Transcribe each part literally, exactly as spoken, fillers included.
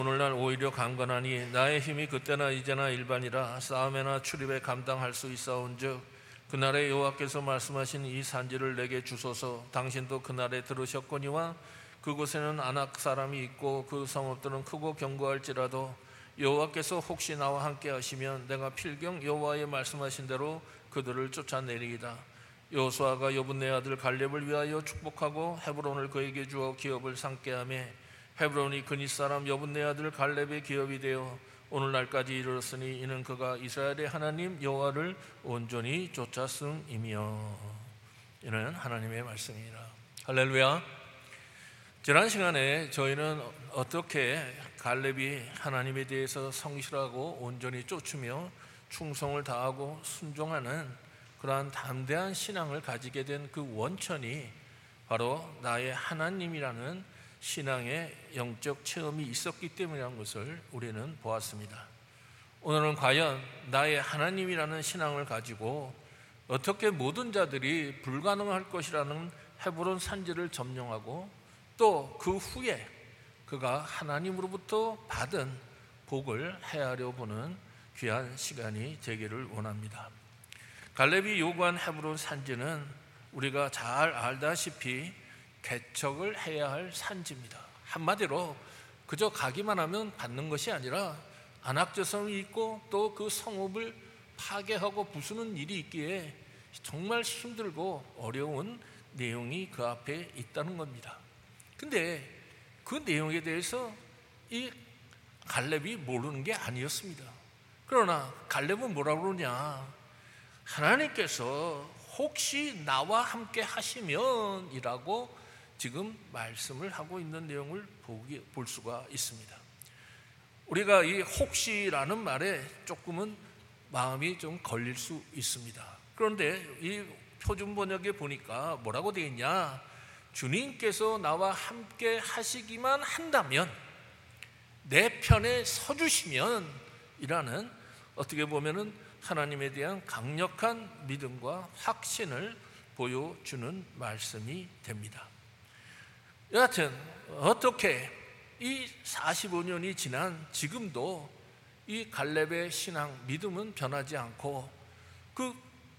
오늘날 오히려 강건하니 나의 힘이 그때나 이제나 일반이라 싸움에나 출입에 감당할 수 있사온즉 그날에 여호와께서 말씀하신 이 산지를 내게 주소서. 당신도 그날에 들으셨거니와 그곳에는 아낙 사람이 있고 그 성읍들은 크고 견고할지라도 여호와께서 혹시 나와 함께 하시면 내가 필경 여호와의 말씀하신 대로 그들을 쫓아내리이다. 여호수아가 여분네 아들 갈렙을 위하여 축복하고 헤브론을 그에게 주어 기업을 삼게 하며 헤브론이 그닛 사람 여분네 아들 갈렙의 기업이 되어 오늘날까지 이르렀으니 이는 그가 이스라엘의 하나님 여호와를 온전히 쫓았음이며. 이는 하나님의 말씀이라. 할렐루야. 지난 시간에 저희는 어떻게 갈렙이 하나님에 대해서 성실하고 온전히 쫓으며 충성을 다하고 순종하는 그러한 담대한 신앙을 가지게 된 그 원천이 바로 나의 하나님이라는 신앙의 영적 체험이 있었기 때문이라는 것을 우리는 보았습니다. 오늘은 과연 나의 하나님이라는 신앙을 가지고 어떻게 모든 자들이 불가능할 것이라는 헤브론 산지를 점령하고 또 그 후에 그가 하나님으로부터 받은 복을 헤아려 보는 귀한 시간이 되기를 원합니다. 갈렙이 요구한 헤브론 산지는 우리가 잘 알다시피 개척을 해야 할 산지입니다. 한마디로 그저 가기만 하면 받는 것이 아니라 안악저성이 있고 또 그 성읍을 파괴하고 부수는 일이 있기에 정말 힘들고 어려운 내용이 그 앞에 있다는 겁니다. 근데 그 내용에 대해서 이 갈렙이 모르는 게 아니었습니다. 그러나 갈렙은 뭐라고 그러냐, 하나님께서 혹시 나와 함께 하시면 이라고 지금 말씀을 하고 있는 내용을 보기, 볼 수가 있습니다. 우리가 이 혹시라는 말에 조금은 마음이 좀 걸릴 수 있습니다. 그런데 이 표준 번역에 보니까 뭐라고 되어 있냐, 주님께서 나와 함께 하시기만 한다면, 내 편에 서주시면 이라는, 어떻게 보면은 하나님에 대한 강력한 믿음과 확신을 보여주는 말씀이 됩니다. 여하튼 어떻게 이 사십오 년이 지난 지금도 이 갈렙의 신앙 믿음은 변하지 않고 그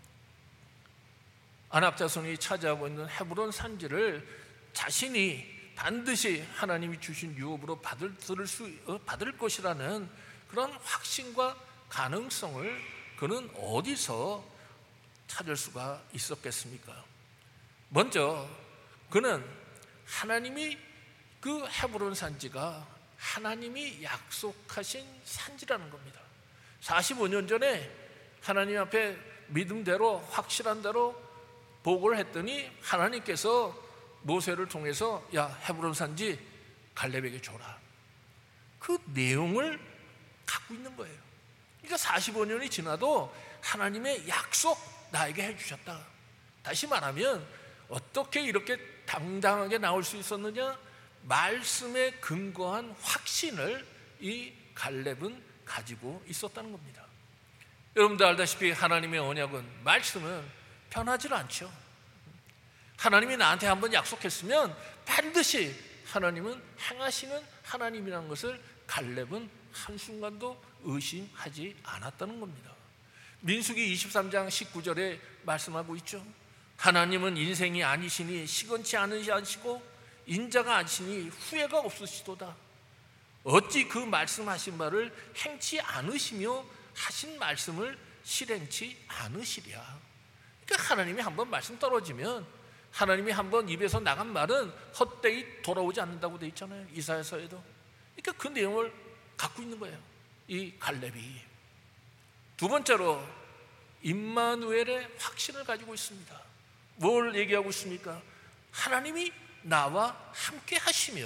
아낙 자손이 차지하고 있는 헤브론 산지를 자신이 반드시 하나님이 주신 유업으로 받을, 들을 수, 받을 것이라는 그런 확신과 가능성을 그는 어디서 찾을 수가 있었겠습니까? 먼저 그는 하나님이 그 헤브론 산지가 하나님이 약속하신 산지라는 겁니다. 사십오 년 전에 하나님 앞에 믿음대로 확실한 대로 보고를 했더니 하나님께서 모세를 통해서 야, 헤브론 산지 갈렙에게 줘라. 그 내용을 갖고 있는 거예요. 그러니까 사십오 년이 지나도 하나님의 약속 나에게 해주셨다. 다시 말하면 어떻게 이렇게 당당하게 나올 수 있었느냐? 말씀에 근거한 확신을 이 갈렙은 가지고 있었다는 겁니다. 여러분도 알다시피 하나님의 언약은, 말씀은 변하지 않죠. 하나님이 나한테 한번 약속했으면 반드시 하나님은 행하시는 하나님이라는 것을 갈렙은 한순간도 의심하지 않았다는 겁니다. 민수기 이십삼 장 십구 절에 말씀하고 있죠. 하나님은 인생이 아니시니 시건치 않으시고 인자가 아니시니 후회가 없으시도다. 어찌 그 말씀하신 바를 행치 않으시며 하신 말씀을 실행치 않으시랴. 그러니까 하나님이 한번 말씀 떨어지면, 하나님이 한번 입에서 나간 말은 헛되이 돌아오지 않는다고 되어 있잖아요, 이사야서에도. 그러니까 그 내용을 갖고 있는 거예요, 이 갈렙이. 두 번째로 임마누엘의 확신을 가지고 있습니다. 뭘 얘기하고 있습니까? 하나님이 나와 함께 하시면,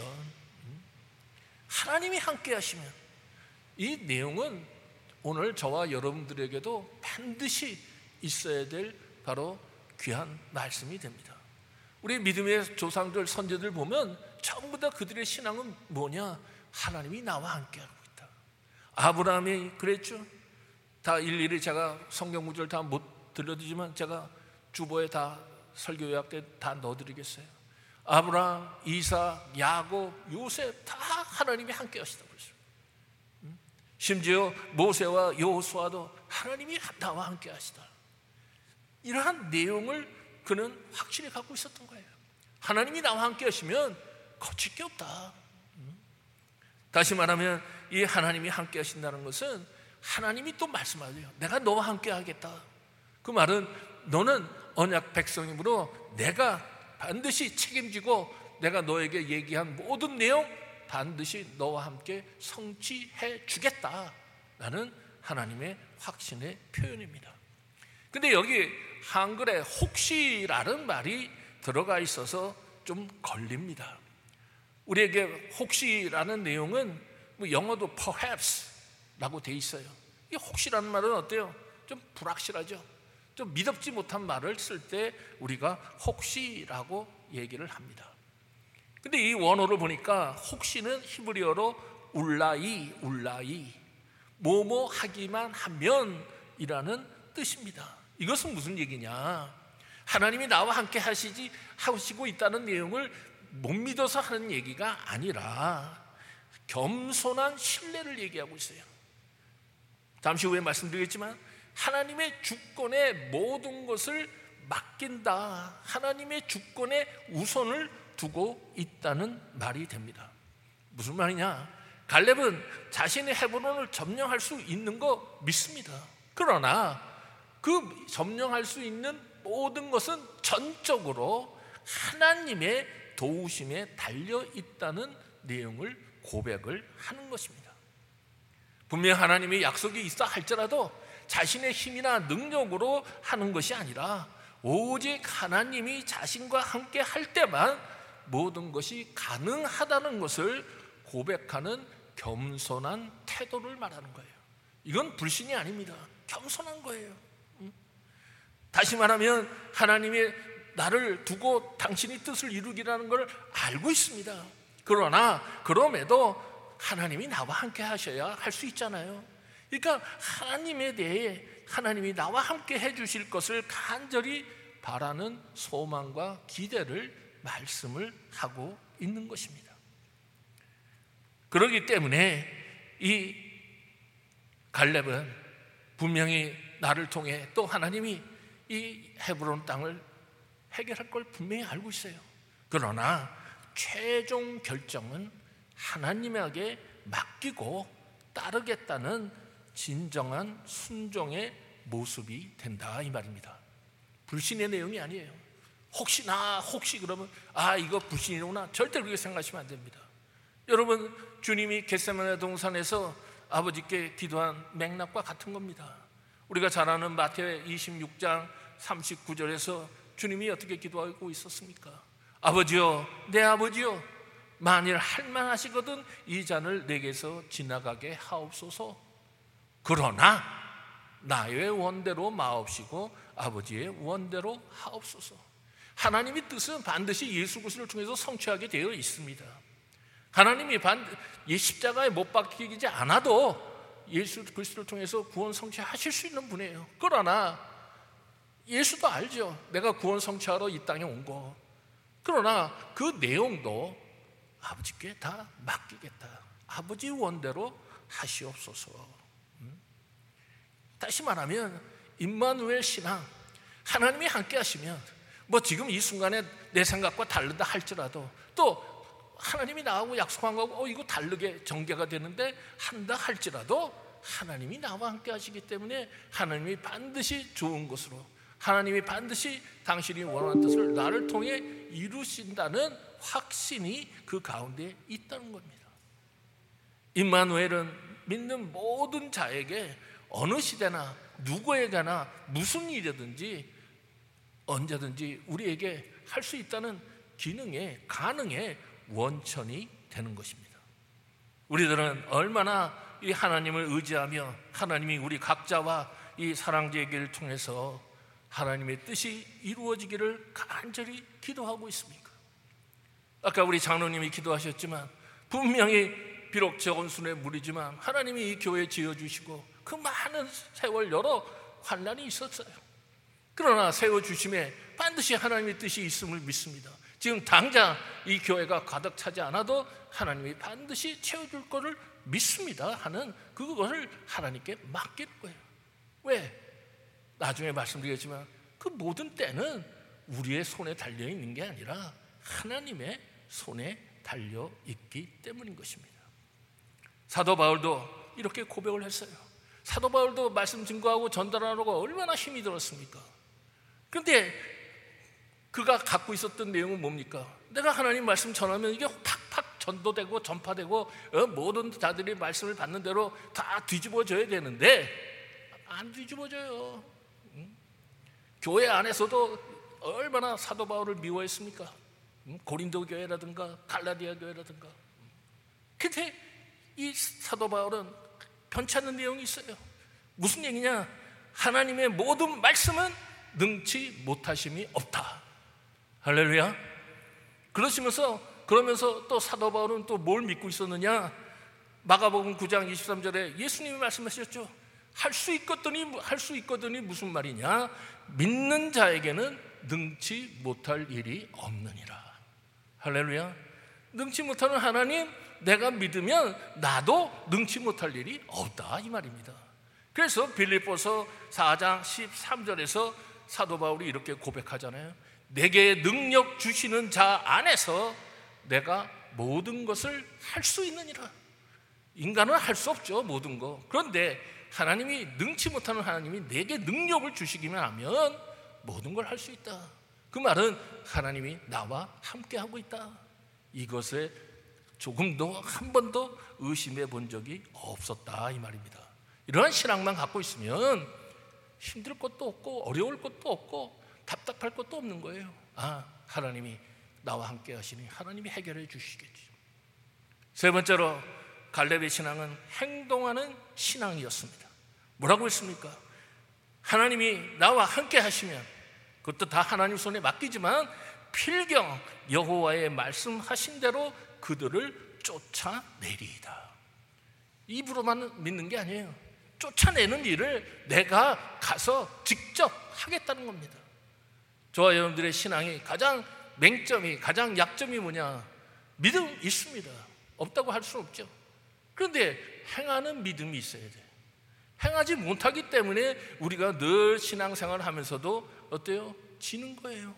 하나님이 함께 하시면, 이 내용은 오늘 저와 여러분들에게도 반드시 있어야 될 바로 귀한 말씀이 됩니다. 우리 믿음의 조상들, 선제들 보면 전부 다 그들의 신앙은 뭐냐? 하나님이 나와 함께하고 있다. 아브라함이 그랬죠. 다 일일이 제가 성경 구절 다 못 들려드리지만 제가 주보에 다 설교 요약 때 다 넣어드리겠어요. 아브라함, 이삭, 야곱, 요셉 다 하나님이 함께 하시다고 그랬어요. 심지어 모세와 여호수아도 하나님이 나와 함께 하시다. 이러한 내용을 그는 확실히 갖고 있었던 거예요. 하나님이 나와 함께 하시면 거칠 게 없다. 다시 말하면 이 하나님이 함께 하신다는 것은 하나님이 또 말씀하세요. 내가 너와 함께 하겠다. 그 말은 너는 언약 백성이므로 내가 반드시 책임지고 내가 너에게 얘기한 모든 내용 반드시 너와 함께 성취해 주겠다라는 하나님의 확신의 표현입니다. 근데 여기 한글에 혹시라는 말이 들어가 있어서 좀 걸립니다. 우리에게 혹시라는 내용은 뭐 영어도 perhaps라고 돼 있어요. 이 혹시라는 말은 어때요? 좀 불확실하죠. 좀 믿음지 못한 말을 쓸 때 우리가 혹시라고 얘기를 합니다. 근데 이 원어를 보니까 혹시는 히브리어로 울라이 울라이 뭐뭐 하기만 하면이라는 뜻입니다. 이것은 무슨 얘기냐? 하나님이 나와 함께 하시지 하시고 있다는 내용을 못 믿어서 하는 얘기가 아니라 겸손한 신뢰를 얘기하고 있어요. 잠시 후에 말씀드리겠지만 하나님의 주권에 모든 것을 맡긴다, 하나님의 주권에 우선을 두고 있다는 말이 됩니다. 무슨 말이냐? 갈렙은 자신의 헤브론을 점령할 수 있는 거 믿습니다. 그러나 그 점령할 수 있는 모든 것은 전적으로 하나님의 도우심에 달려 있다는 내용을 고백을 하는 것입니다. 분명 하나님의 약속이 있어 할지라도 자신의 힘이나 능력으로 하는 것이 아니라 오직 하나님이 자신과 함께 할 때만 모든 것이 가능하다는 것을 고백하는 겸손한 태도를 말하는 거예요. 이건 불신이 아닙니다. 겸손한 거예요. 다시 말하면 하나님이 나를 두고 당신이 뜻을 이루기라는 걸 알고 있습니다. 그러나 그럼에도 하나님이 나와 함께 하셔야 할 수 있잖아요. 그러니까 하나님에 대해 하나님이 나와 함께 해주실 것을 간절히 바라는 소망과 기대를 말씀을 하고 있는 것입니다. 그렇기 때문에 이 갈렙은 분명히 나를 통해 또 하나님이 이 헤브론 땅을 해결할 걸 분명히 알고 있어요. 그러나 최종 결정은 하나님에게 맡기고 따르겠다는 진정한 순종의 모습이 된다, 이 말입니다. 불신의 내용이 아니에요. 혹시나 혹시 그러면 아 이거 불신이구나, 절대 그렇게 생각하시면 안 됩니다. 여러분, 주님이 겟세마네 동산에서 아버지께 기도한 맥락과 같은 겁니다. 우리가 잘 아는 마태 이십육 장 삼십구 절에서 주님이 어떻게 기도하고 있었습니까? 아버지요, 내 아버지요, 만일 할만하시거든 이 잔을 내게서 지나가게 하옵소서. 그러나 나의 원대로 마옵시고 아버지의 원대로 하옵소서. 하나님의 뜻은 반드시 예수 그리스도를 통해서 성취하게 되어 있습니다. 하나님이 반, 십자가에 못 박히지 않아도 예수 그리스도를 통해서 구원 성취하실 수 있는 분이에요. 그러나 예수도 알죠. 내가 구원 성취하러 이 땅에 온 거. 그러나 그 내용도 아버지께 다 맡기겠다. 아버지 원대로 하시옵소서. 음? 다시 말하면 임마누엘 신앙, 하나님이 함께 하시면 뭐 지금 이 순간에 내 생각과 다르다 할지라도 또 하나님이 나하고 약속한 거하고 어, 이거 다르게 전개가 되는데 한다 할지라도 하나님이 나와 함께 하시기 때문에 하나님이 반드시 좋은 것으로, 하나님이 반드시 당신이 원하는 뜻을 나를 통해 이루신다는 확신이 그 가운데 있다는 겁니다. 임마누엘은 믿는 모든 자에게 어느 시대나 누구에게나 무슨 일이든지 언제든지 우리에게 할 수 있다는 기능의 가능의 원천이 되는 것입니다. 우리들은 얼마나 이 하나님을 의지하며 하나님이 우리 각자와 이 사랑제기를 통해서 하나님의 뜻이 이루어지기를 간절히 기도하고 있습니까? 아까 우리 장로님이 기도하셨지만 분명히 비록 적은 수의 무리지만 하나님이 이 교회 지어주시고 그 많은 세월 여러 환난이 있었어요. 그러나 세워주심에 반드시 하나님의 뜻이 있음을 믿습니다. 지금 당장 이 교회가 가득 차지 않아도 하나님이 반드시 채워줄 것을 믿습니다 하는 그것을 하나님께 맡기는 거예요. 왜? 나중에 말씀드리겠지만 그 모든 때는 우리의 손에 달려있는 게 아니라 하나님의 손에 달려있기 때문인 것입니다. 사도 바울도 이렇게 고백을 했어요. 사도 바울도 말씀 증거하고 전달하려고 얼마나 힘이 들었습니까? 그런데 그가 갖고 있었던 내용은 뭡니까? 내가 하나님 말씀 전하면 이게 팍팍 전도되고 전파되고 어, 모든 자들이 말씀을 받는 대로 다 뒤집어져야 되는데 안 뒤집어져요. 응? 교회 안에서도 얼마나 사도 바울을 미워했습니까? 응? 고린도 교회라든가 갈라디아 교회라든가. 근데 이 사도 바울은 변치 않는 내용이 있어요. 무슨 얘기냐? 하나님의 모든 말씀은 능치 못하심이 없다. 할렐루야. 그러시면서 그러면서 또 사도 바울은 또 뭘 믿고 있었느냐? 마가복음 구 장 이십삼 절에 예수님이 말씀하셨죠. 할 수 있거든이 할 수 있거든이 무슨 말이냐? 믿는 자에게는 능치 못할 일이 없느니라. 할렐루야. 능치 못하는 하나님, 내가 믿으면 나도 능치 못할 일이 없다 이 말입니다. 그래서 빌립보서 사 장 십삼 절에서 사도 바울이 이렇게 고백하잖아요. 내게 능력 주시는 자 안에서 내가 모든 것을 할 수 있느니라. 인간은 할 수 없죠, 모든 거. 그런데 하나님이, 능치 못하는 하나님이 내게 능력을 주시기만 하면 모든 걸 할 수 있다. 그 말은 하나님이 나와 함께 하고 있다. 이것에 조금도 한 번도 의심해 본 적이 없었다 이 말입니다. 이러한 신앙만 갖고 있으면 힘들 것도 없고 어려울 것도 없고 답답할 것도 없는 거예요. 아, 하나님이 나와 함께 하시니 하나님이 해결해 주시겠지. 세 번째로 갈렙의 신앙은 행동하는 신앙이었습니다. 뭐라고 했습니까? 하나님이 나와 함께 하시면, 그것도 다 하나님 손에 맡기지만 필경 여호와의 말씀하신 대로 그들을 쫓아내리이다. 입으로만 믿는 게 아니에요. 쫓아내는 일을 내가 가서 직접 하겠다는 겁니다. 저와 여러분들의 신앙이 가장 맹점이, 가장 약점이 뭐냐? 믿음 있습니다. 없다고 할 수는 없죠. 그런데 행하는 믿음이 있어야 돼요. 행하지 못하기 때문에 우리가 늘 신앙생활을 하면서도 어때요? 지는 거예요.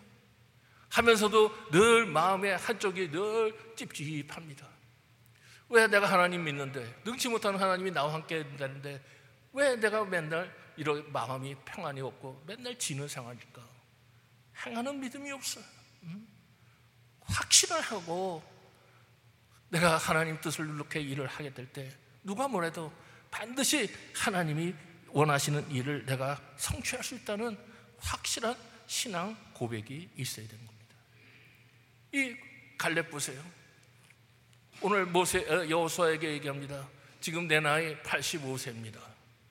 하면서도 늘 마음의 한쪽이 늘 찝찝합니다. 왜 내가 하나님 믿는데, 능치 못하는 하나님이 나와 함께 한다는데 왜 내가 맨날 이런 마음이 평안이 없고 맨날 지는 생활일까? 행하는 믿음이 없어요. 음? 확신을 하고 내가 하나님 뜻을 이렇게 일을 하게 될 때 누가 뭐래도 반드시 하나님이 원하시는 일을 내가 성취할 수 있다는 확실한 신앙 고백이 있어야 되는 겁니다. 이 갈렙 보세요. 오늘 모세, 여호수아에게 얘기합니다. 지금 내 나이 팔십오 세입니다.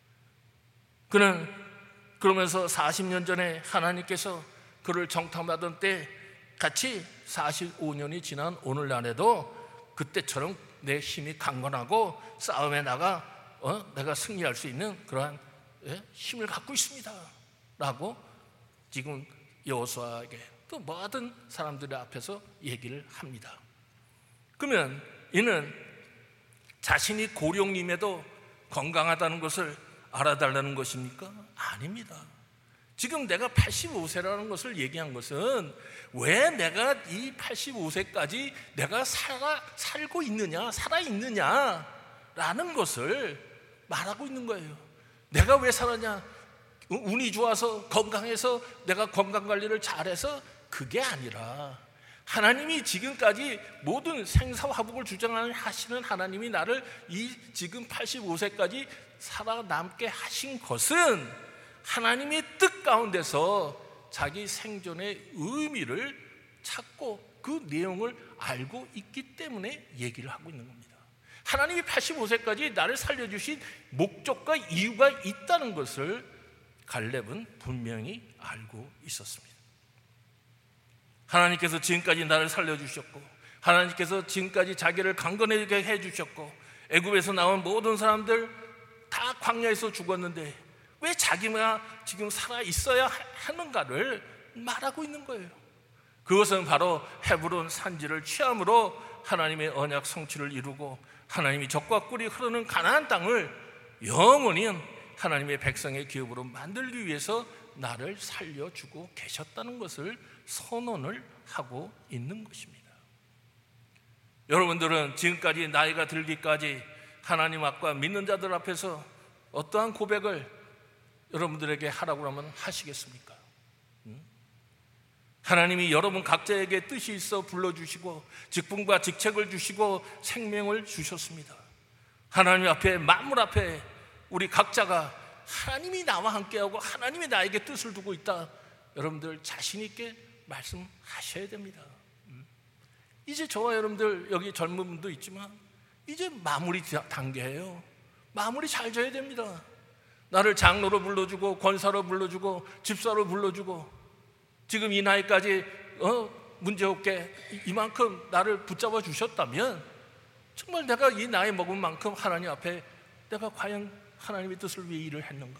그는 그러면서 사십 년 전에 하나님께서 그를 정탐하던 때 같이 사십오 년이 지난 오늘날에도 그때처럼 내 힘이 강건하고 싸움에 나가 어? 내가 승리할 수 있는 그러한 예? 힘을 갖고 있습니다 라고 지금 여호수아에게 또 모든 사람들 앞에서 얘기를 합니다. 그러면 이는 자신이 고령임에도 건강하다는 것을 알아달라는 것입니까? 아닙니다. 지금 내가 팔십오 세라는 것을 얘기한 것은 왜 내가 이 팔십오 세까지 내가 살아, 살고 있느냐, 살아있느냐라는 것을 말하고 있는 거예요. 내가 왜 살았냐? 운이 좋아서 건강해서 내가 건강관리를 잘해서 그게 아니라 하나님이 지금까지 모든 생사화복을 주장하시는 하나님이 나를 이 지금 팔십오 세까지 살아남게 하신 것은 하나님의 뜻 가운데서 자기 생존의 의미를 찾고 그 내용을 알고 있기 때문에 얘기를 하고 있는 겁니다. 하나님이 팔십오 세까지 나를 살려주신 목적과 이유가 있다는 것을 갈렙은 분명히 알고 있었습니다. 하나님께서 지금까지 나를 살려주셨고, 하나님께서 지금까지 자기를 강건하게 해주셨고, 애굽에서 나온 모든 사람들 다 광야에서 죽었는데 왜 자기가 지금 살아있어야 하는가를 말하고 있는 거예요. 그것은 바로 헤브론 산지를 취함으로 하나님의 언약 성취를 이루고 하나님이 젖과 꿀이 흐르는 가나안 땅을 영원히 하나님의 백성의 기업으로 만들기 위해서 나를 살려주고 계셨다는 것을 선언을 하고 있는 것입니다. 여러분들은 지금까지 나이가 들기까지 하나님 앞과 믿는 자들 앞에서 어떠한 고백을 여러분들에게 하라고 하면 하시겠습니까? 하나님이 여러분 각자에게 뜻이 있어 불러주시고 직분과 직책을 주시고 생명을 주셨습니다. 하나님 앞에, 만물 앞에 우리 각자가 하나님이 나와 함께하고 하나님이 나에게 뜻을 두고 있다, 여러분들 자신 있게 말씀하셔야 됩니다. 이제 저와 여러분들, 여기 젊은 분도 있지만 이제 마무리 단계예요. 마무리 잘 져야 됩니다. 나를 장로로 불러주고 권사로 불러주고 집사로 불러주고 지금 이 나이까지 어, 문제없게 이만큼 나를 붙잡아 주셨다면 정말 내가 이 나이 먹은 만큼 하나님 앞에 내가 과연 하나님의 뜻을 위해 일을 했는가?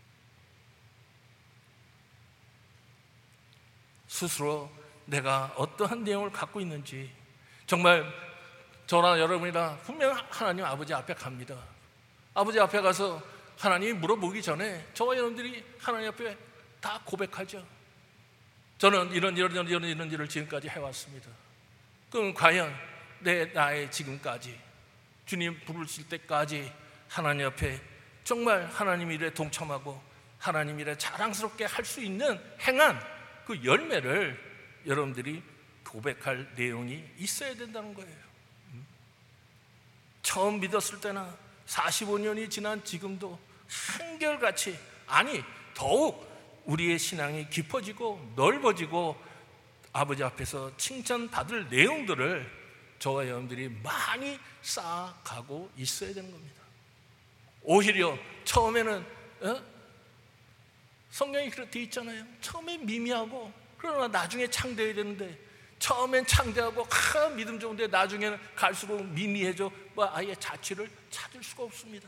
스스로 내가 어떠한 내용을 갖고 있는지, 정말 저나 여러분이나 분명 하나님 아버지 앞에 갑니다. 아버지 앞에 가서 하나님이 물어보기 전에 저와 여러분들이 하나님 앞에 다 고백하죠. 저는 이런 이런 이런 이런, 이런 일을 지금까지 해왔습니다. 그럼 과연 내 나의 지금까지 주님 부르실 때까지 하나님 앞에 정말 하나님 일에 동참하고 하나님 일에 자랑스럽게 할 수 있는 행한 그 열매를 여러분들이 고백할 내용이 있어야 된다는 거예요. 처음 믿었을 때나 사십오 년이 지난 지금도 한결같이, 아니 더욱 우리의 신앙이 깊어지고 넓어지고 아버지 앞에서 칭찬받을 내용들을 저와 여러분들이 많이 쌓아가고 있어야 되는 겁니다. 오히려 처음에는 어? 성경이 그렇게 있잖아요. 처음엔 미미하고 그러나 나중에 창대해야 되는데 처음엔 창대하고 하, 믿음 좋은데 나중에는 갈수록 미미해져 뭐 아예 자취를 찾을 수가 없습니다.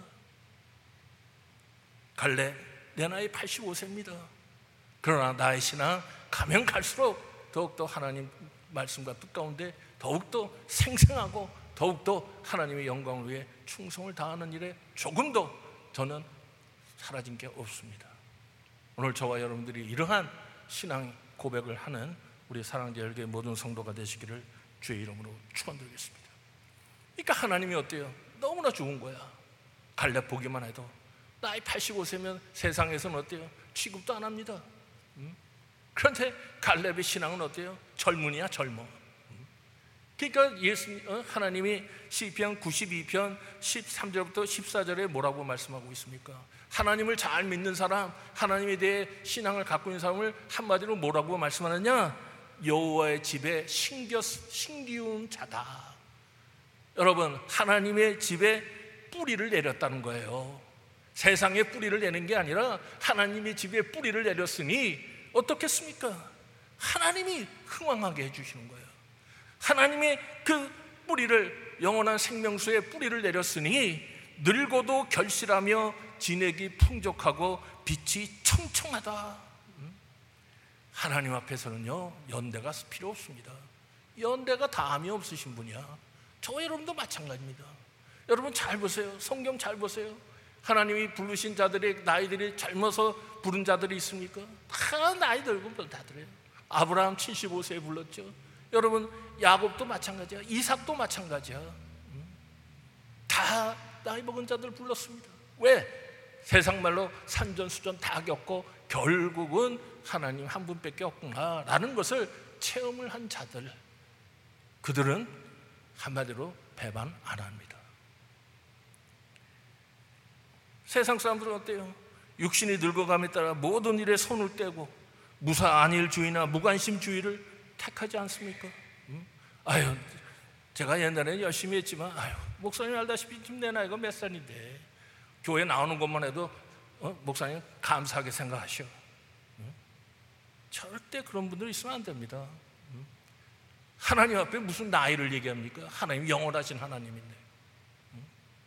갈래 내 나이 팔십오 세입니다. 그러나 나의 신앙 가면 갈수록 더욱더 하나님 말씀과 뜻 가운데 더욱더 생생하고 더욱더 하나님의 영광을 위해 충성을 다하는 일에 조금도 저는 사라진 게 없습니다. 오늘 저와 여러분들이 이러한 신앙 고백을 하는 우리 사랑제 열교의 모든 성도가 되시기를 주의 이름으로 축원드리겠습니다. 그러니까 하나님이 어때요? 너무나 좋은 거야. 갈렙 보기만 해도 나이 팔십오 세면 세상에서는 어때요? 취급도 안 합니다. 그런데 갈렙의 신앙은 어때요? 젊은이야 젊어. 그러니까 예수, 하나님이 시편 구십이 편 십삼 절부터 십사 절에 뭐라고 말씀하고 있습니까? 하나님을 잘 믿는 사람, 하나님에 대해 신앙을 갖고 있는 사람을 한마디로 뭐라고 말씀하느냐? 여호와의 집에 신겨, 신기운 자다. 여러분, 하나님의 집에 뿌리를 내렸다는 거예요. 세상에 뿌리를 내는 게 아니라 하나님의 집에 뿌리를 내렸으니 어떻겠습니까? 하나님이 흥왕하게 해주시는 거예요. 하나님의 그 뿌리를, 영원한 생명수에 뿌리를 내렸으니 늙어도 결실하며 진액이 풍족하고 빛이 청청하다. 하나님 앞에서는요 연대가 필요 없습니다. 연대가 다함이 없으신 분이야. 저 여러분도 마찬가지입니다. 여러분 잘 보세요. 성경 잘 보세요. 하나님이 부르신 자들의 나이들이 젊어서 부른 자들이 있습니까? 다 나이 들고 다 그래요. 아브라함 칠십오 세에 불렀죠. 여러분 야곱도 마찬가지야. 이삭도 마찬가지야. 다 나이 먹은 자들 불렀습니다. 왜? 세상 말로 산전수전 다 겪고 결국은 하나님 한 분밖에 없구나라는 것을 체험을 한 자들, 그들은 한마디로 배반 안 합니다. 세상 사람들은 어때요? 육신이 늙어감에 따라 모든 일에 손을 떼고 무사 안일주의나 무관심주의를 택하지 않습니까? 음? 아유, 제가 옛날에는 열심히 했지만 아유, 목사님 알다시피 지금 내 나이가 몇 살인데 교회 나오는 것만 해도 어? 목사님 감사하게 생각하셔. 음? 절대 그런 분들 있으면 안 됩니다. 음? 하나님 앞에 무슨 나이를 얘기합니까? 하나님 영원하신 하나님인데. 음?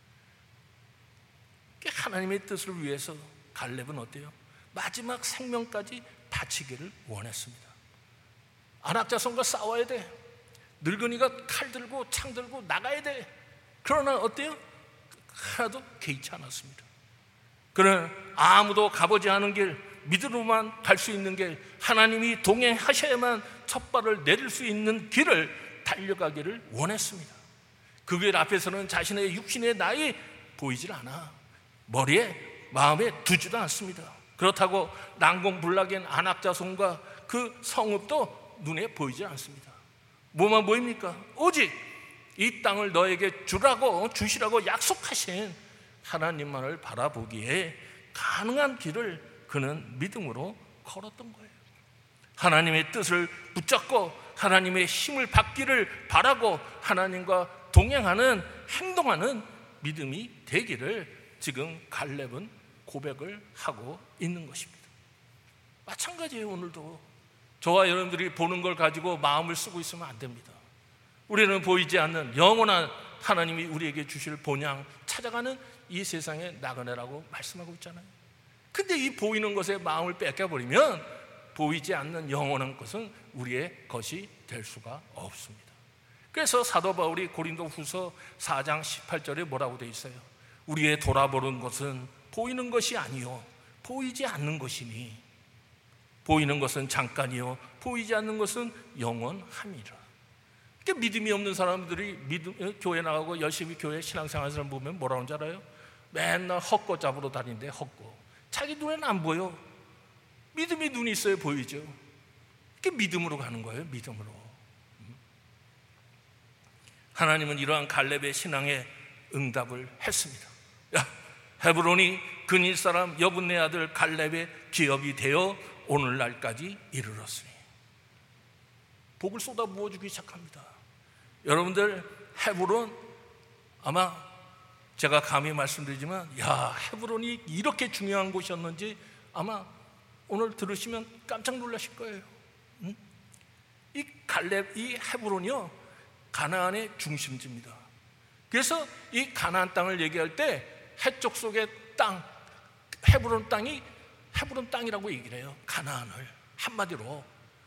하나님의 뜻을 위해서 갈렙은 어때요? 마지막 생명까지 바치기를 원했습니다. 안악자손과 싸워야 돼. 늙은이가 칼 들고 창 들고 나가야 돼. 그러나 어때요? 하나도 개의치 않았습니다. 그는 아무도 가보지 않은 길, 믿음으로만 갈 수 있는 길, 하나님이 동행하셔야만 첫 발을 내릴 수 있는 길을 달려가기를 원했습니다. 그 길 앞에서는 자신의 육신의 나이 보이질 않아 머리에 마음에 두지도 않습니다. 그렇다고 난공불락인 안악자손과 그 성읍도 눈에 보이지 않습니다. 뭐만 보입니까? 오직 이 땅을 너에게 주라고 주시라고 약속하신 하나님만을 바라보기에 가능한 길을 그는 믿음으로 걸었던 거예요. 하나님의 뜻을 붙잡고 하나님의 힘을 받기를 바라고 하나님과 동행하는, 행동하는 믿음이 되기를 지금 갈렙은 고백을 하고 있는 것입니다. 마찬가지예요. 오늘도 저와 여러분들이 보는 걸 가지고 마음을 쓰고 있으면 안 됩니다. 우리는 보이지 않는 영원한 하나님이 우리에게 주실 본향 찾아가는 이 세상의 나그네라고 말씀하고 있잖아요. 근데 이 보이는 것에 마음을 뺏겨버리면 보이지 않는 영원한 것은 우리의 것이 될 수가 없습니다. 그래서 사도 바울이 고린도 후서 사 장 십팔 절에 뭐라고 되어 있어요? 우리의 돌아보는 것은 보이는 것이 아니요 보이지 않는 것이니 보이는 것은 잠깐이요 보이지 않는 것은 영원함이라. 그러니까 믿음이 없는 사람들이 믿음, 교회 나가고 열심히 교회 신앙생활하는 사람 보면 뭐라고 하는지 알아요? 맨날 헛거 잡으러 다니는데 헛거. 자기 눈에는 안 보여. 믿음이 눈이 있어야 보이죠. 이게 믿음으로 가는 거예요. 믿음으로. 하나님은 이러한 갈렙의 신앙에 응답을 했습니다. 야, 헤브론이 근일 사람 여분네 아들 갈렙의 기업이 되어 오늘날까지 이르렀으니 복을 쏟아 부어주기 시작합니다. 여러분들 헤브론, 아마 제가 감히 말씀드리지만 야, 헤브론이 이렇게 중요한 곳이었는지 아마 오늘 들으시면 깜짝 놀라실 거예요. 응? 이 갈렙, 이 헤브론이요 가나안의 중심지입니다. 그래서 이 가나안 땅을 얘기할 때 해쪽 속의 땅, 헤브론 땅이 헤브론 땅이라고 얘기를 해요. 가나안을 한마디로.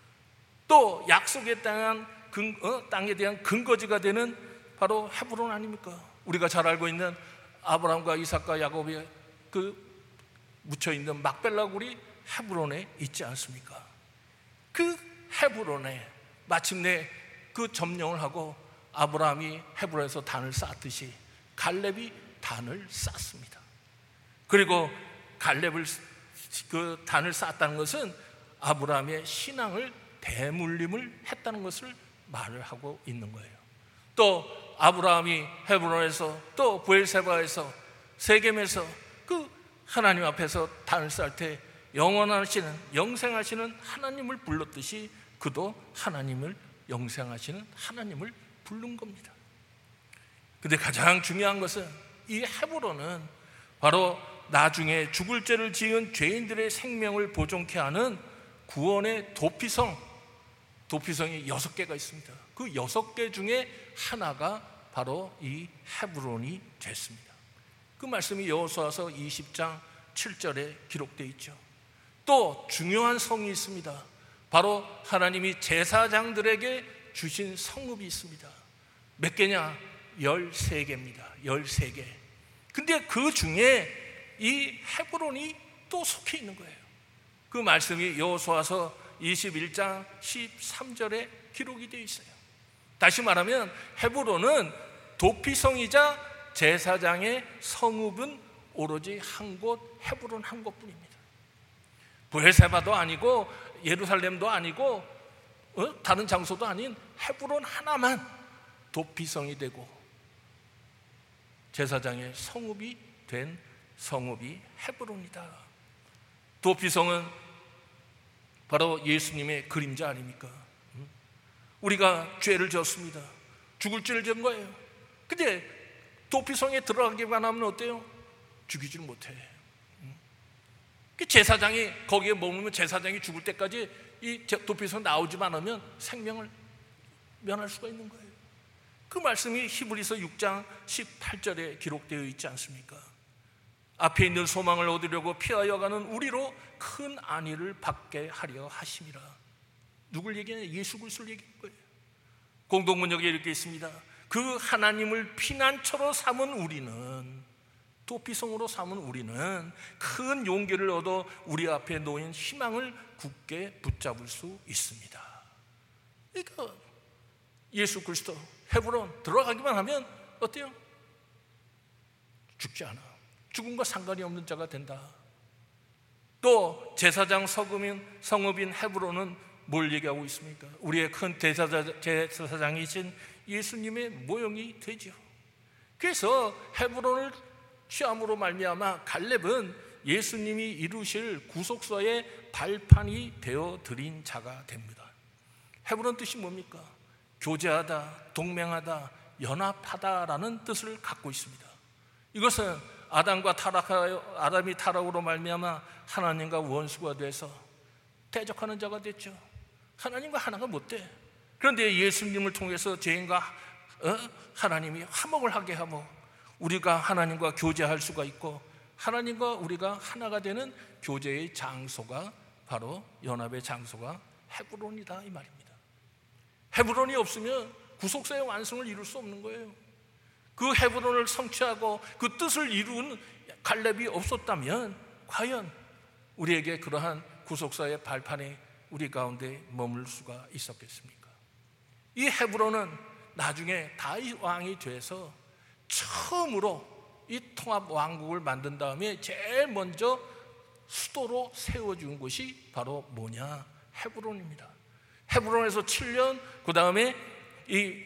또 약속의 땅한 근, 어? 땅에 대한 근거지가 되는 바로 헤브론 아닙니까? 우리가 잘 알고 있는 아브라함과 이삭과 야곱이 그 묻혀있는 막벨라 굴이 헤브론에 있지 않습니까? 그 헤브론에 마침내 그 점령을 하고 아브라함이 헤브론에서 단을 쌓았듯이 갈렙이 단을 쌓습니다. 그리고 갈렙을 그 단을 쌓았다는 것은 아브라함의 신앙을 대물림을 했다는 것을 말을 하고 있는 거예요. 또 아브라함이 헤브론에서 또 브엘세바에서 세겜에서 그 하나님 앞에서 단을 쌓을 때 영원하시는 영생하시는 하나님을 불렀듯이 그도 하나님을 영생하시는 하나님을 부른 겁니다. 근데 가장 중요한 것은 이 헤브론은 바로 나중에 죽을 죄를 지은 죄인들의 생명을 보존케 하는 구원의 도피성, 도피성이 여섯 개가 있습니다. 그 여섯 개 중에 하나가 바로 이 헤브론이 됐습니다. 그 말씀이 여호수아서 이십 장 칠 절에 기록되어 있죠. 또 중요한 성이 있습니다. 바로 하나님이 제사장들에게 주신 성읍이 있습니다. 몇 개냐? 열세 개입니다. 열세 개. 근데 그 중에 이 헤브론이 또 속해 있는 거예요. 그 말씀이 여호수아서 이십일 장 십삼 절에 기록이 되어 있어요. 다시 말하면 헤브론은 도피성이자 제사장의 성읍은 오로지 한 곳, 헤브론 한 곳뿐입니다. 브엘세바도 아니고 예루살렘도 아니고 어? 다른 장소도 아닌 헤브론 하나만 도피성이 되고 제사장의 성읍이 된 성읍이 헤브론이다. 도피성은 바로 예수님의 그림자 아닙니까? 우리가 죄를 졌습니다. 죽을 죄를 진 거예요. 근데 도피성에 들어가기만 하면 어때요? 죽이질 못해. 제사장이 거기에 머물면 제사장이 죽을 때까지 이 도피성 나오지만 않으면 생명을 면할 수가 있는 거예요. 그 말씀이 히브리서 육 장 십팔 절에 기록되어 있지 않습니까? 앞에 있는 소망을 얻으려고 피하여 가는 우리로 큰 안위를 받게 하려 하심이라. 누굴 얘기하냐? 예수 그리스도를 얘기한 거예요. 공동문역에 이렇게 있습니다. 그 하나님을 피난처로 삼은 우리는, 도피성으로 삼은 우리는 큰 용기를 얻어 우리 앞에 놓인 희망을 굳게 붙잡을 수 있습니다. 그러니까 예수 그리스도 헤브론 들어가기만 하면 어때요? 죽지 않아. 죽음과 상관이 없는 자가 된다. 또 제사장 서금인 성읍인 헤브론은 뭘 얘기하고 있습니까? 우리의 큰 제사장이신 예수님의 모형이 되죠. 그래서 헤브론을 취함으로 말미암아 갈렙은 예수님이 이루실 구속서의 발판이 되어 드린 자가 됩니다. 헤브론 뜻이 뭡니까? 교제하다, 동맹하다, 연합하다라는 뜻을 갖고 있습니다. 이것은 아담과 타락하여 아담이 타락으로 말미암아 하나님과 원수가 돼서 대적하는 자가 됐죠. 하나님과 하나가 못 돼. 그런데 예수님을 통해서 죄인과 어? 하나님이 화목을 하게 하고 우리가 하나님과 교제할 수가 있고 하나님과 우리가 하나가 되는 교제의 장소가 바로 연합의 장소가 헤브론이다 이 말입니다. 헤브론이 없으면 구속사의 완성을 이룰 수 없는 거예요. 그 헤브론을 성취하고 그 뜻을 이룬 갈렙이 없었다면 과연 우리에게 그러한 구속사의 발판이 우리 가운데 머물 수가 있었겠습니까? 이 헤브론은 나중에 다윗 왕이 돼서 처음으로 이 통합 왕국을 만든 다음에 제일 먼저 수도로 세워준 곳이 바로 뭐냐? 헤브론입니다. 헤브론에서 칠 년, 그 다음에 이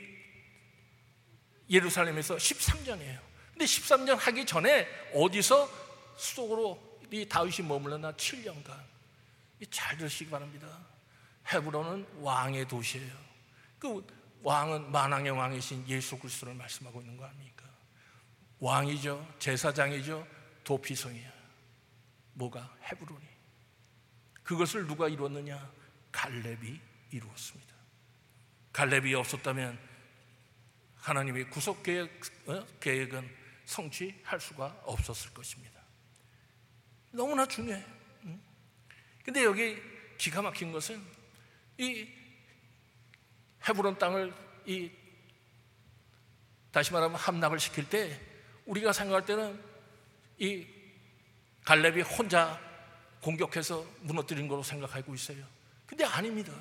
예루살렘에서 십삼 년이에요. 근데 십삼 년 하기 전에 어디서 수도로 이 다윗이 머물렀나? 칠 년간. 잘 들으시기 바랍니다. 헤브론은 왕의 도시예요. 그 왕은 만왕의 왕이신 예수 그리스도를 말씀하고 있는 거 아닙니까? 왕이죠, 제사장이죠, 도피성이야. 뭐가? 헤브론이. 그것을 누가 이뤘느냐? 갈렙이 이루었습니다. 갈렙이 없었다면 하나님의 구속 계획, 어? 계획은 성취할 수가 없었을 것입니다. 너무나 중요해요. 근데 여기 기가 막힌 것은 이 헤브론 땅을 이 다시 말하면 함락을 시킬 때 우리가 생각할 때는 이 갈렙이 혼자 공격해서 무너뜨린 거로 생각하고 있어요. 근데 아닙니다.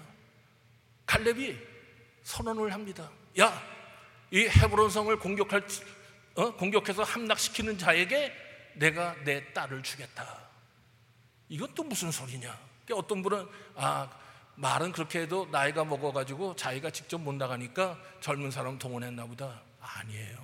갈렙이 선언을 합니다. 야, 이 헤브론 성을 공격할 어? 공격해서 함락시키는 자에게 내가 내 딸을 주겠다. 이건 또 무슨 소리냐? 어떤 분은 아 말은 그렇게 해도 나이가 먹어가지고 자기가 직접 못 나가니까 젊은 사람 동원했나 보다. 아니에요.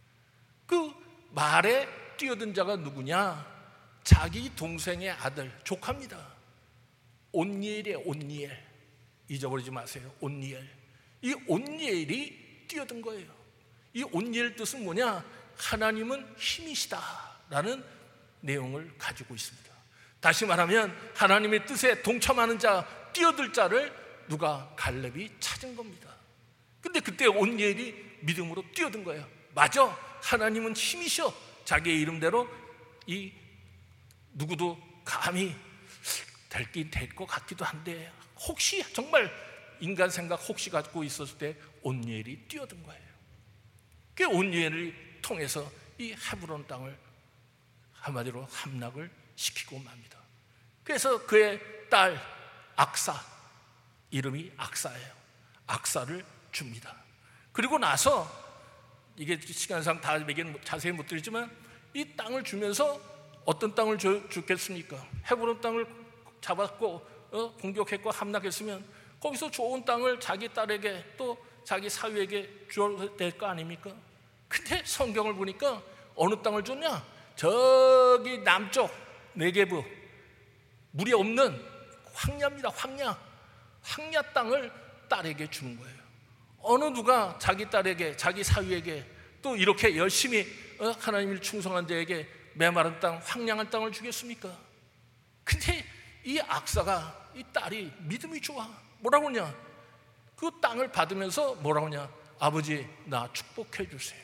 그 말에 뛰어든 자가 누구냐? 자기 동생의 아들, 조카입니다. 온니엘이에요. 온니엘. 잊어버리지 마세요. 온니엘. 이 온니엘이 뛰어든 거예요. 이 온니엘 뜻은 뭐냐? 하나님은 힘이시다라는 내용을 가지고 있습니다. 다시 말하면 하나님의 뜻에 동참하는 자, 뛰어들 자를 누가? 갈렙이 찾은 겁니다. 근데 그때 온니엘이 믿음으로 뛰어든 거예요. 맞아, 하나님은 힘이셔. 자기의 이름대로 이 누구도 감히 될긴 될 것 같기도 한데 혹시 정말 인간 생각 혹시 갖고 있었을 때 온니엘이 뛰어든 거예요. 그 온니엘을 통해서 이 헤브론 땅을 한마디로 함락을 시키고 맙니다. 그래서 그의 딸 악사, 이름이 악사예요. 악사를 줍니다. 그리고 나서 이게 시간상 다 자세히 못 드리지만 이 땅을 주면서 어떤 땅을 주, 주겠습니까? 헤브론 땅을 잡았고 어, 공격했고 함락했으면 거기서 좋은 땅을 자기 딸에게 또 자기 사위에게 줘야 될 거 아닙니까? 근데 성경을 보니까 어느 땅을 줬냐? 저기 남쪽 네게브, 물이 없는 황야입니다. 황야. 황야 땅을 딸에게 주는 거예요. 어느 누가 자기 딸에게, 자기 사위에게 또 이렇게 열심히 어, 하나님을 충성한 자에게 메마른 땅, 황량한 땅을 주겠습니까? 근데 이 악사가, 이 딸이 믿음이 좋아. 뭐라고 하냐? 그 땅을 받으면서 뭐라고 하냐? 아버지, 나 축복해 주세요.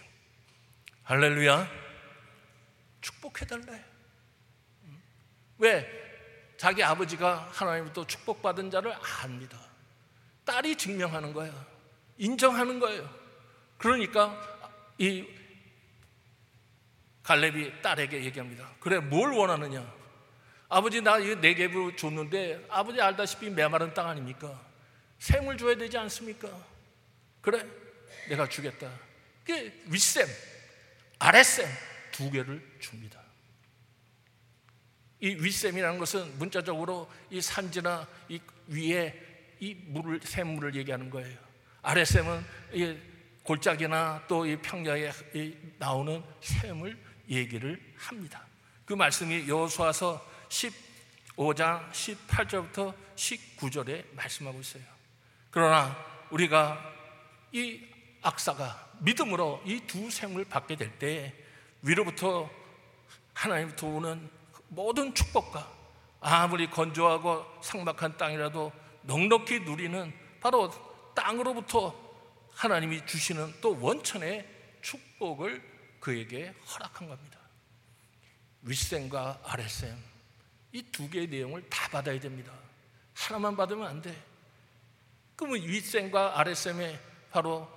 할렐루야. 축복해달래. 왜? 자기 아버지가 하나님부터 축복받은 자를 압니다. 딸이 증명하는 거예요. 인정하는 거예요. 그러니까 이 갈렙이 딸에게 얘기합니다. 그래, 뭘 원하느냐? 아버지, 나 이 네겝을 줬는데 아버지 알다시피 메마른 땅 아닙니까? 샘을 줘야 되지 않습니까? 그래, 내가 주겠다. 그게 윗샘, 아랫샘 두 개를 줍니다. 이 윗샘이라는 것은 문자적으로 이 산지나 이 위에 이 물을, 샘물을 얘기하는 거예요. 아랫샘은 이 골짜기나 또 이 평야에 나오는 샘을 얘기를 합니다. 그 말씀이 여호수아서 십오 장 십팔 절부터 십구 절에 말씀하고 있어요. 그러나 우리가 이 악사가 믿음으로 이 두 샘을 받게 될 때 위로부터 하나님부터 오는 모든 축복과 아무리 건조하고 삭막한 땅이라도 넉넉히 누리는 바로 땅으로부터 하나님이 주시는 또 원천의 축복을 그에게 허락한 겁니다. 윗샘과 아랫샘 이 두 개의 내용을 다 받아야 됩니다. 하나만 받으면 안 돼. 그러면 윗샘과 아랫샘의 바로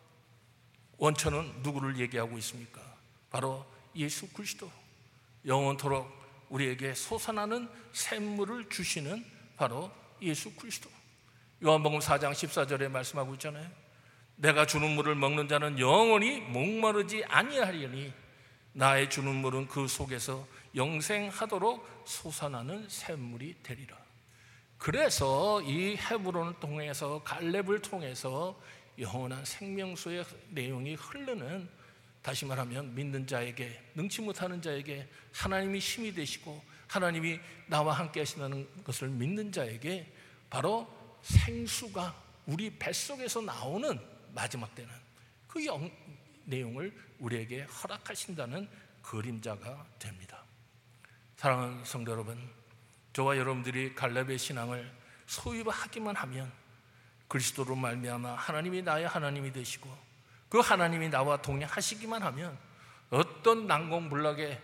원천은 누구를 얘기하고 있습니까? 바로 예수 그리스도, 영원토록 우리에게 솟아나는 샘물을 주시는 바로 예수 그리스도. 요한복음 사 장 십사 절에 말씀하고 있잖아요. 내가 주는 물을 먹는 자는 영원히 목마르지 아니하리니 나의 주는 물은 그 속에서 영생하도록 솟아나는 샘물이 되리라. 그래서 이 헤브론을 통해서, 갈렙을 통해서 영원한 생명수의 내용이 흐르는, 다시 말하면 믿는 자에게, 능치 못하는 자에게 하나님이 힘이 되시고 하나님이 나와 함께 하신다는 것을 믿는 자에게 바로 생수가 우리 뱃속에서 나오는 마지막 때는 그 영, 내용을 우리에게 허락하신다는 그림자가 됩니다. 사랑하는 성도 여러분, 저와 여러분들이 갈렙의 신앙을 소유하기만 하면 그리스도로 말미암아 하나님이 나의 하나님이 되시고 그 하나님이 나와 동행하시기만 하면 어떤 난공불락의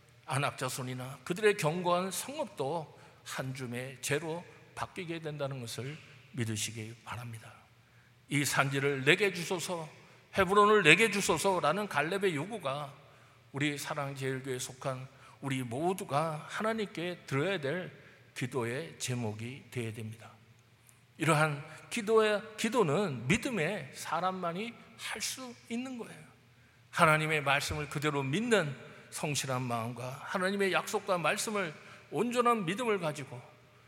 안악자손이나 그들의 견고한 성읍도 한 줌의 재로 바뀌게 된다는 것을 믿으시기 바랍니다. 이 산지를 내게 주소서, 헤브론을 내게 주소서라는 갈렙의 요구가 우리 사랑제일교회에 속한 우리 모두가 하나님께 드려야 될 기도의 제목이 되어야 됩니다. 이러한 기도의, 기도는 믿음의 사람만이 할 수 있는 거예요. 하나님의 말씀을 그대로 믿는 성실한 마음과 하나님의 약속과 말씀을 온전한 믿음을 가지고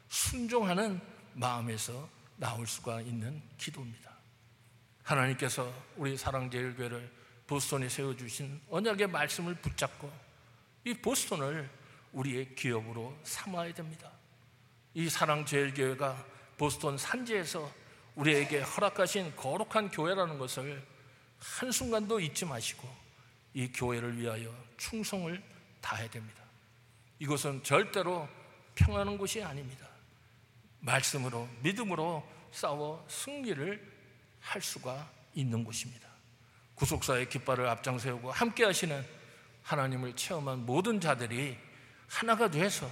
순종하는 마음에서 나올 수가 있는 기도입니다. 하나님께서 우리 사랑제일교회를 보스턴에 세워주신 언약의 말씀을 붙잡고 이 보스턴을 우리의 기업으로 삼아야 됩니다. 이 사랑제일교회가 보스턴 산지에서 우리에게 허락하신 거룩한 교회라는 것을 한순간도 잊지 마시고 이 교회를 위하여 충성을 다해야 됩니다. 이것은 절대로 평하는 곳이 아닙니다. 말씀으로, 믿음으로 싸워 승리를 할 수가 있는 곳입니다. 구속사의 깃발을 앞장 세우고 함께 하시는 하나님을 체험한 모든 자들이 하나가 돼서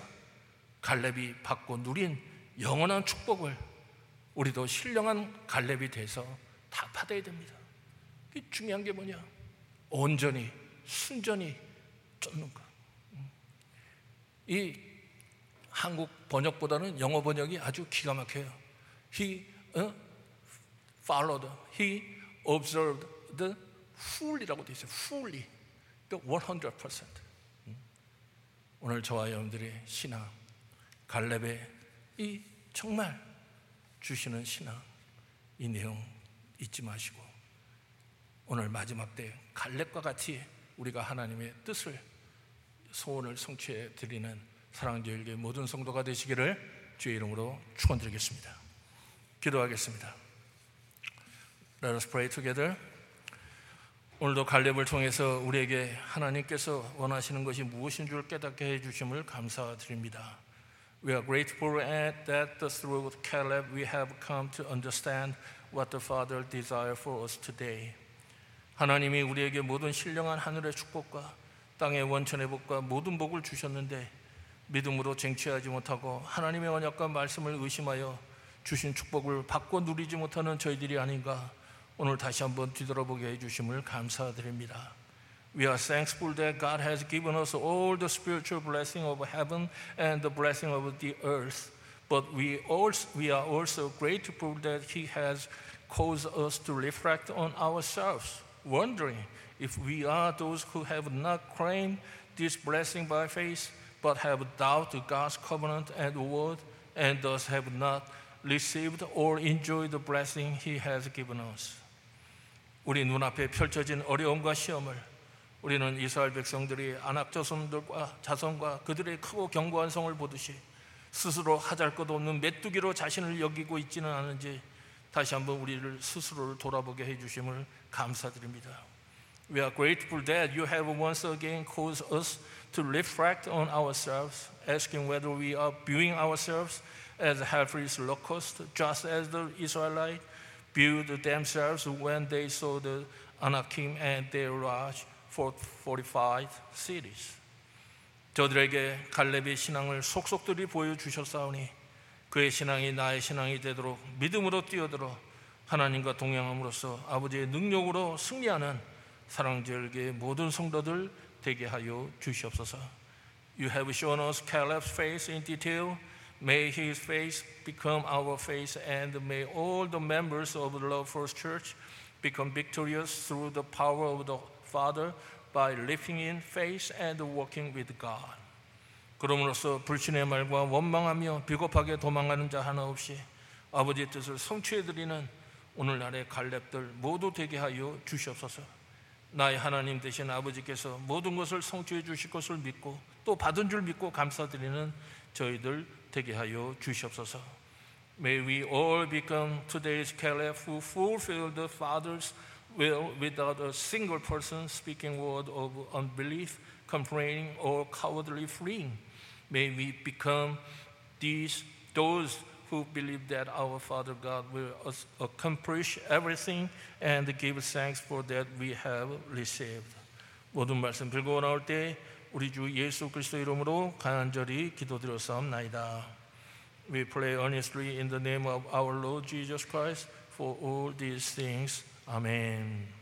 갈렙이 받고 누린 영원한 축복을 우리도 신령한 갈렙이 돼서 다 받아야 됩니다. 중요한 게 뭐냐? 온전히, 순전히 쫓는 것. 이 한국 번역보다는 영어 번역이 아주 기가 막혀요. He uh, followed, he observed the fully라고 되어 있어요. fully, the one hundred percent. 오늘 저와 여러분들의 신앙, 갈렙의 이 정말 주시는 신앙, 이 내용 잊지 마시고 오늘 마지막 때 갈렙과 같이 우리가 하나님의 뜻을, 소원을 성취해 드리는 사랑제일교회 모든 성도가 되시기를 주의 이름으로 축원드리겠습니다. 기도하겠습니다. Let us pray together. 오늘도 갈렙을 통해서 우리에게 하나님께서 원하시는 것이 무엇인 줄 깨닫게 해주심을 감사드립니다. We are grateful that through Caleb we have come to understand what the Father desires for us today. 하나님이 우리에게 모든 신령한 하늘의 축복과 땅의 원천의 복과 모든 복을 주셨는데 믿음으로 쟁취하지 못하고 하나님의 언약과 말씀을 의심하여 주신 축복을 받고 누리지 못하는 저희들이 아닌가 오늘 다시 한번 뒤돌아보게 해주심을 감사드립니다. We are thankful that God has given us all the spiritual blessing of heaven and the blessing of the earth. But we also we are also grateful that He has caused us to reflect on ourselves, wondering if we are those who have not claimed this blessing by faith, but have doubted God's covenant and word, and thus have not received or enjoyed the blessing He has given us. 우리 눈앞에 펼쳐진 어려움과 시험을 우리는 이스라엘 백성들이 아낙 자손들과 자손과 그들의 크고 견고한 성을 보듯이 스스로 하잘 것 없는 메뚜기로 자신을 여기고 있지는 않은지 다시 한번 우리를 스스로를 돌아보게 해주심을 감사드립니다. We are grateful that you have once again caused us to reflect on ourselves, asking whether we are viewing ourselves as helpless locusts, just as the Israelites viewed themselves when they saw the Anakim and their large fortified cities. 저들에게 갈렙의 신앙을 속속들이 보여주셨사오니 그의 신앙이 나의 신앙이 되도록 믿음으로 뛰어들어 하나님과 동행함으로써 아버지의 능력으로 승리하는 사랑절개의 모든 성도들 되게 하여 주시옵소서. You have shown us Caleb's faith in detail. May his faith become our faith, and may all the members of the Love First Church become victorious through the power of the Father by living in faith and walking with God. 그러므로써 불신의 말과 원망하며 비겁하게 도망가는 자 하나 없이 아버지의 뜻을 성취해드리는 오늘날의 갈렙들 모두 되게 하여 주시옵소서. 나의 하나님 되신 아버지께서 모든 것을 성취해 주실 것을 믿고 또 받은 줄 믿고 감사드리는 저희들 되게 하여 주시옵소서. May we all become today's Caleb who fulfill the Father's will without a single person speaking word of unbelief, complaining, or cowardly fleeing. May we become these those who believe that our Father God will accomplish everything and give thanks for that we have received. 모든 말씀 들고 나올 때 우리 주 예수 그리스도 이름으로 간절히 기도드렸사옵나이다. We pray earnestly in the name of our Lord Jesus Christ for all these things. Amen.